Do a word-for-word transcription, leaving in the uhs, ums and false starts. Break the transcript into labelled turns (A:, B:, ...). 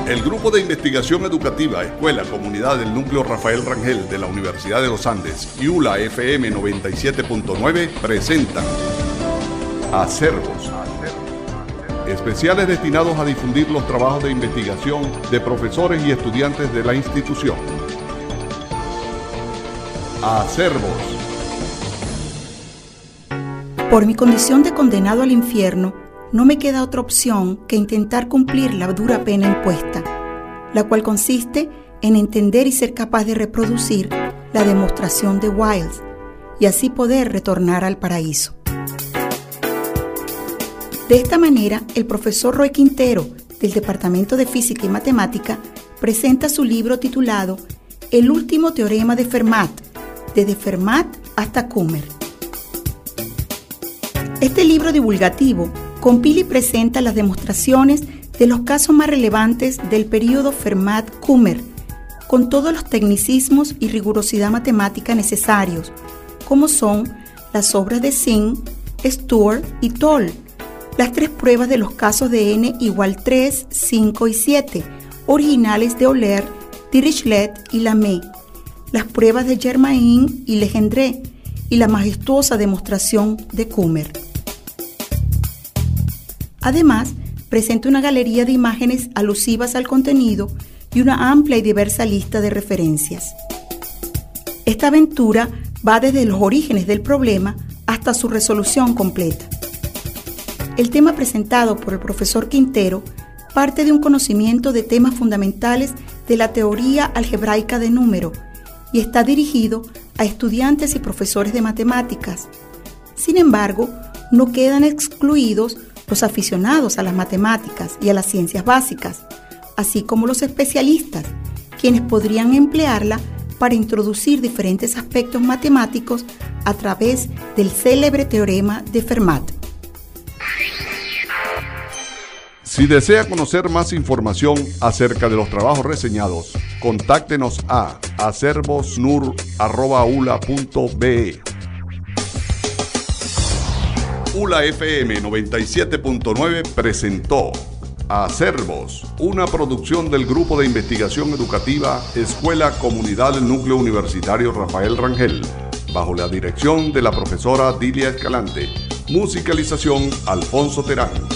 A: El Grupo de Investigación Educativa, Escuela Comunidad del Núcleo Rafael Rangel de la Universidad de los Andes y U L A F M noventa y siete punto nueve presentan Acervos, especiales destinados a difundir los trabajos de investigación de profesores y estudiantes de la institución. Acervos.
B: Por mi condición de condenado al infierno, no me queda otra opción que intentar cumplir la dura pena impuesta, la cual consiste en entender y ser capaz de reproducir la demostración de Wiles y así poder retornar al paraíso. De esta manera, el profesor Roy Quintero, del Departamento de Física y Matemática, presenta su libro titulado El último teorema de Fermat, desde Fermat hasta Kummer. Este libro divulgativo compila y presenta las demostraciones de los casos más relevantes del período Fermat-Kummer, con todos los tecnicismos y rigurosidad matemática necesarios, como son las obras de Singh, Stewart y Toll, las tres pruebas de los casos de n igual tres, cinco y siete, originales de Euler, Dirichlet y Lamé, las pruebas de Germain y Legendre y la majestuosa demostración de Kummer. Además, presenta una galería de imágenes alusivas al contenido y una amplia y diversa lista de referencias. Esta aventura va desde los orígenes del problema hasta su resolución completa. El tema presentado por el profesor Quintero parte de un conocimiento de temas fundamentales de la teoría algebraica de número y está dirigido a estudiantes y profesores de matemáticas. Sin embargo, no quedan excluidos los aficionados a las matemáticas y a las ciencias básicas, así como los especialistas, quienes podrían emplearla para introducir diferentes aspectos matemáticos a través del célebre teorema de Fermat.
A: Si desea conocer más información acerca de los trabajos reseñados, contáctenos a acervosnur arroba u l a punto b e. U L A F M noventa y siete punto nueve presentó Acervos, una producción del Grupo de Investigación Educativa Escuela Comunidad del Núcleo Universitario Rafael Rangel, bajo la dirección de la profesora Dilia Escalante. Musicalización Alfonso Terán.